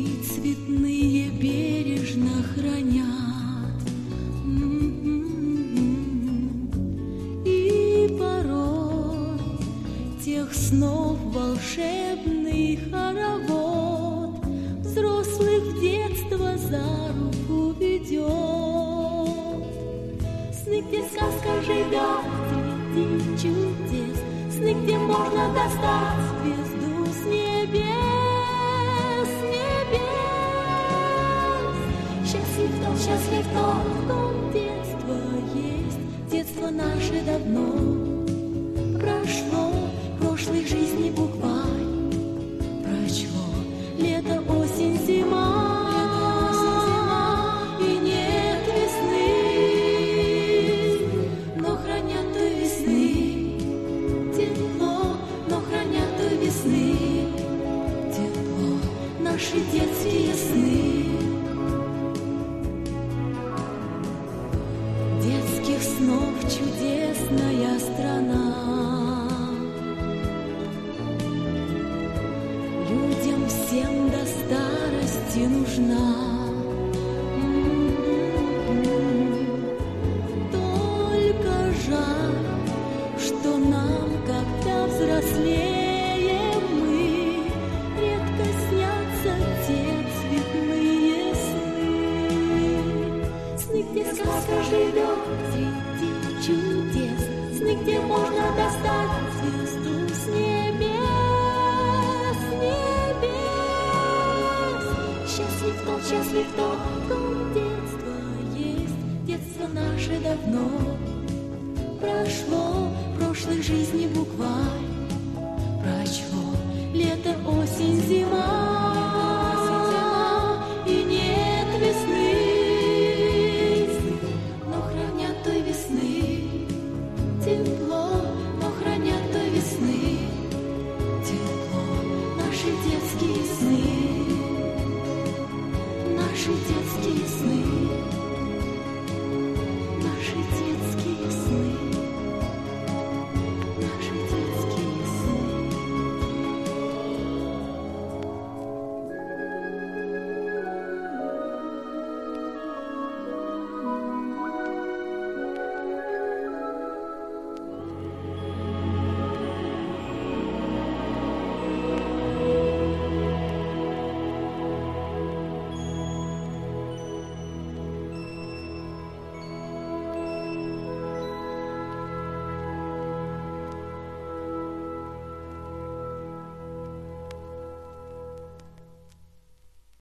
цветные бережно хранят. И порой тех снов волшебный хоровод взрослых в детство за руку ведет. Сны, где сказка живет среди чудес, сны, где можно достать звезду с небес, небес. Счастлив тот, в ком детство есть, детство наше давно прошло, прошлой жизни букварь прочло. Лето, осень, зима. Наши детские сны, детских снов чудесная страна. Людям всем до старости нужна. Только жаль, что нам, когда взрослеем, где сказка живет среди чудес, сны, где можно достать звезду с небес, небес. Счастлив тот, в ком детство есть, детство наше давно прошло, прошлой жизни букварь прочло. Лето, осень, зима. Тепло, но хранят той весны тепло. Наши детские сны, наши детские сны.